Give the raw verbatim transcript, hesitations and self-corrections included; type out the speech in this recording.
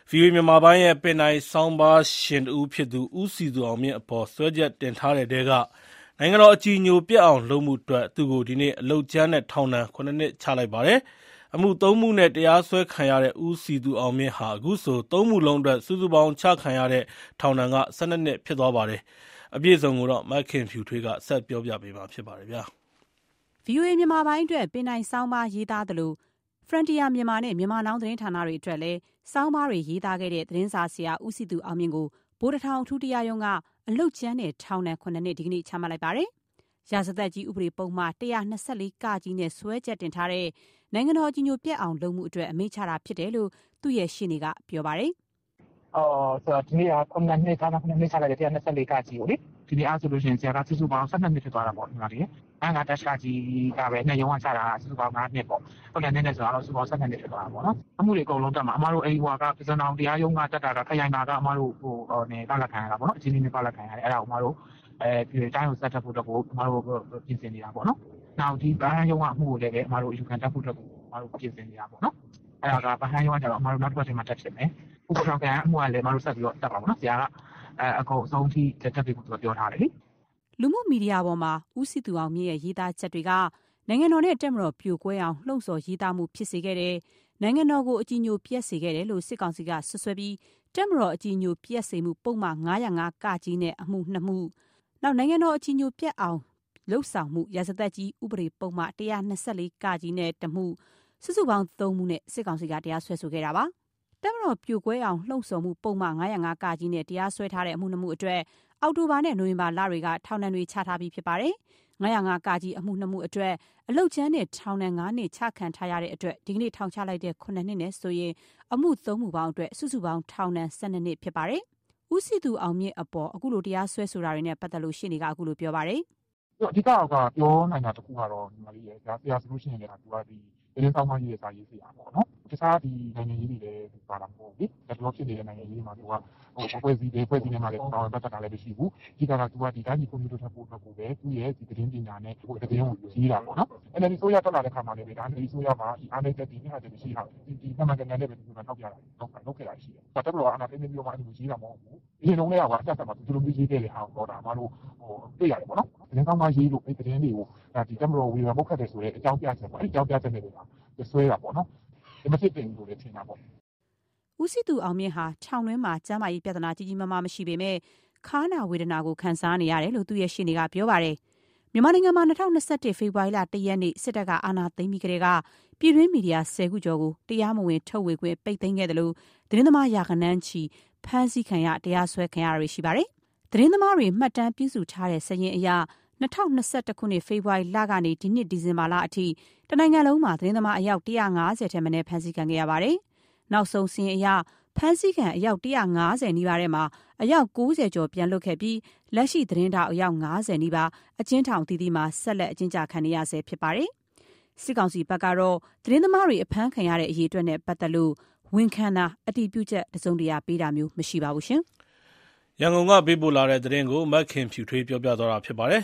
ဗွီအိုအေမြန်မာပိုင်းရဲ့ပင်တိုင်ဆောင်းပါးရှင်တဦးဖြစ်သူဦးစည်သူအောင်မြင့်အပေါ်စွဲချက်တင်ထားတဲ့တဲကနိုင်ငံတော်အကြည်ညိုပျက်အောင်လုပ်မှုအတွက်သူ့ကိုဒီနေ့အလုပ်ကြမ်းနဲ့ထောင်ဒဏ်ခုနှစ်နှစ်ချလိုက်ပါတယ်။အမှုသုံးမှုနဲ့တရားစွဲခံရတဲ့ဦးစည်သူအောင်မြင့်ဟာအခုဆိုသုံးမှုလုံးအတွက်စုစုပေါင်းချခံရတဲ့ထောင်ဒဏ်ကဆယ်နှစ်နှစ်ဖြစ်သွားပါတယ်။အပြည့်အစုံကိုတော့မခင်ဖြူထွေးကဆက်ပြောပြပေးမှာဖြစ်ပါတယ်ဗျာ။ ဗွီအိုအေမြန်မာပိုင်းအတွက်ပင်တိုင်ဆောင်းပါးရေးသားသလို Frontier မြန်မာနဲ့မြန်မာနောင်းသတင်းဌာနတွေအတွက်လည်းဆောင်းပါးတွေရေးသားခဲ့တဲ့သတင်းစာဆရာဦးစည်သူအောင်မြင့်ကိုဗိုလ်တထောင်အထူးတရားရုံးကအလုပ်ကြမ်းနဲ့ထောင်ဒဏ်ခုနှစ်နှစ်ဒီကနေ့ချမှတ်လိုက်ပါတယ်။ရာဇသတ်ကြီးဥပဒေပုံမှန်၁၂၄ ကကြီးနဲ့စွဲချက်တင်ထားတဲ့နိုင်ငံတော်အကြည်ညိုပျက်အောင်လုပ်မှုအတွက်အမိန့်ချတာဖြစ်တယ်လို့သူ့ရဲ့ရှေ့နေကပြောပါတယ်။အော်ဆိုတော့ဒီနေ့ကခုနှစ်နှစ်ထောင်ဒဏ်ခုနှစ်နှစ်ချလိုက်တဲ့၁၂၄ ကကြီးကိုလေဒီနေ့အားဆိုလို့ရှိရင်ဆရာကစုစုပေါင်းဆယ်နှစ်နှစ်ဖြစ်သွားတာပေါ့ဒီမှာလေ။အငါတက်ရှာကြီးကပဲနှစ်ရုံးကချတာစုစုပေါင်း၅နှစ်ပေါ့။ခုနှစ်နှစ်နဲ့ဆိုတော့စုစုပေါင်းဆယ်နှစ်နှစ်ဖြစ်သွားတာပေါ့နော်။အမှုတွေအကုန်လုံးတက်မှာအမားတို့အိမ်ဟွာကပစံတော်တရားရုံးကတက်တာကခရိုင်နာကအမားတို့ဟိုနေကလက်ခံရတာပေါ့နော်။အချင်းချင်းနဲ့ကလက်ခံရတယ်အဲ့ဒါအမားတို့အဲဒီတိုင်းကိုစက်တက်ဖို့တော့ကိုအမားတို့ပြင်ဆင်နေတာပေါ့နော်။နောက်ဒီဘန်းရုံးကအမှုကိုလည်းပဲအမားတို့ယူခံတက်ဖို့တော့အမားတို့ပြင်ဆင်နေတာပေါ့နော်။အဲ့ဒါကဘန်းရုံးကကျတော့အမားတို့နောက်တစ်ပတ်ချိန်မှာတက်ဖြစ်မယ်။ဥပဒေဆောင်ကအမှုကလည်းအမားတို့ဆက်ပြီးတော့တက်ပါပေါ့နော်။ဆရာကအဲအကုန်အဆုံးထိတက်ပြီးသူကပြောထားတယ်လေလူမှုမီဒီယာပေါ်မှာဦးစည်သူအောင်မြင့်ရဲ့ရေးသားချက်တွေကနိုင်ငံတော်နဲ့တက်မတော်ပြိုကွဲအောင်လှုံ့ဆော်ရေးသားမှုဖြစ်စေခဲ့တယ်နိုင်ငံတော်ကိုအကြည်ညိုပျက်စေခဲ့တယ်လို့စစ်ကောင်စီကဆွဆွဲပြီးတက်မတော်အကြည်ညိုပျက်စေမှုပုံမှန်၅၀၅ ကကြီးနဲ့အမှုနှစ်မှုနောက်နိုင်ငံတော်အကြည်ညိုပျက်အောင်လှုပ်ဆောင်မှုရာဇသတ်ကြီးဥပဒေပုံမှန်၁၂၄ ကကြီးနဲ့တမှုစုစုပေါင်းသုံးမှုနဲ့စစ်ကောင်စီကတရားစွဲဆိုခဲ့တာပါတက်မတော်ပြိုကွဲအောင်လှုံ့ဆော်မှုပုံမှန်၅၀၅ ကကြီးနဲ့တရားစွဲထားတဲ့အမှုနှစ်မှုအတွက်အောက်တိုဘာနဲ့နိုဝင်ဘာလတွေကထောင်ဒဏ်တွေချထားပြီးဖြစ်ပါတယ်။၅၀၅ ကကြီးအမှုနှစ်မှုအတွက်အလုပ်ချမ်းနဲ့ထောင်ဒဏ်၅နှစ်ချခံထားရတဲ့အတွက်ဒီကနေ့ထောင်ချလိုက်တဲ့ခုနှစ်နှစ်နဲ့ဆိုရင်အမှုသုံးမှုပေါင်းအတွက်စုစုပေါင်းထောင်ဒဏ်ဆယ်နှစ်နှစ်ဖြစ်ပါတယ်။ဦးစည်သူအောင်မြင့်အပေါ်အခုလိုတရားစွဲဆိုတာတွေနဲ့ပတ်သက်လို့ရှင်းနေကအခုလိုပြောပါတယ်။အဓိကကပြောနိုင်တာတခုကတော့ဒီမှာလေးရယ်ဒါဆရာဆိုလို့ရှိရင်လည်းသူကဒီသတင်းဆောင်မှရေးရစာရေးစရာပေါ့နော်။တခြားဒီနိုင်ငံရေးတွေလည်းပါလာမဟုတ်ဘူး။ဒါတော့ဖြစ်နေတဲ့နိုင်ငံရေးမှာသူကဟိုဖွဲ့စည်းတယ်ဖွဲ့စည်းနေမှာလည်းတောင်းပတ်သက်တာလည်းမရှိဘူး။အဓိကကသူကဒီတိုင်းပြည်ကွန်ပျူတာထပ်ဖို့အတွက်ကိုပဲသူ့ရဲ့ဒီသတင်းပညာနဲ့ဟိုသတင်းကိုရေးတာပေါ့နော်။ အဲ့ဒီဆိုရတက်လာတဲ့ခါမှာလည်းဒါဒီဆိုရမှာဒီအားနေတဲ့ဒီနေ့ဟာတည်းရှိတာဒီဒီမှန်မှန်ကန်ကန်နဲ့ပဲသူကထောက်ပြတာတော့လုပ်ခဲ့တာရှိတယ်။တက်တော့အာနာသိနေပြီးတော့မှအဲ့လိုရေးတာမဟုတ်ဘူး။ဒီလုံးလေးကအဆက်ဆက်မှာသူတို့မျိုးရေးခဲ့တဲ့ဟာကိုတော့ဒါမှလို့ဟိုတွေ့ရတယ်ပေါ့နော်။သတင်းကောင်းမှရေးလို့အဲ့သတင်းတွေကိုဒီတက်မတော်ဝေဖန်ပုတ်ခတ်တယ်ဆိုတဲ့အကြောင်းပြချက်ပေါ့။အဲ့ဒီအကြောင်းပြချက်တွေကဆွဲတာပေါ့နော်။ဒီမဖြစ်တင်ဘူးလို့လည်းထင်တာပေါ့။ဦးစည်သူအောင်မြင့်ဟာထောင်တွင်းမှာကျန်းမာရေးပြဿနာကြီးကြီးမားမားမရှိပေမဲ့ခါးနာဝေဒနာကိုခံစားနေရတယ်လို့သူ့ရဲ့ရှေ့နေကပြောပါတယ်။မြန်မာနိုင်ငံမှာ၂၀၂၁ဖေဖော်ဝါရီလ၁ရက်နေ့စစ်တပ်ကအာဏာသိမ်းပြီးကတည်းကပြည်တွင်းမီဒီယာဆယ်ခုကျော်ကိုတရားမဝင်ထုတ်ဝေခွင့်ပိတ်သိမ်းခဲ့တယ်လို့သတင်းသမားရာခဏန်းချီဖမ်းဆီးခံရတရားစွဲခံရတာရှိပါတယ်။သတင်းသမားတွေမှတ်တမ်းပြုစုထားတဲ့စာရင်းအရ၂၀၂၁ခုနှစ်ဖေဖော်ဝါရီလကနေဒီနှစ်ဒီဇင်ဘာလအထိတနိုင်ငံလုံးမှာသတင်းသမားအယောက်၁၅၀ထက်မနည်းဖမ်းဆီးခံခဲ့ရပါတယ်။နောက်ဆုံးစာရင်းအရဖမ်းဆီးခံအယောက်၁၅၀နီးပါးထဲမှာအယောက်၉၀ကျော်ပြန်လွတ်ခဲ့ပြီးလက်ရှိသတင်းထောက်အယောက်၅၀နီးပါးအကျဉ်းထောင်တည်တည်မှာဆက်လက်အကျဉ်းချခံနေရဆဲဖြစ်ပါတယ်။စစ်ကောင်စီဘက်ကတော့သတင်းသမားတွေအဖမ်းခံရတဲ့အရေးအတွက်နဲ့ပတ်သက်လို့ဝန်ခံတာအတည်ပြုချက်တစုံတရာပေးတာမျိုးမရှိပါဘူးရှင်။ရန်ကုန်ကပေးပို့လာတဲ့သတင်းကိုမခင်ဖြူထွေးပြောပြသွားတာဖြစ်ပါတယ်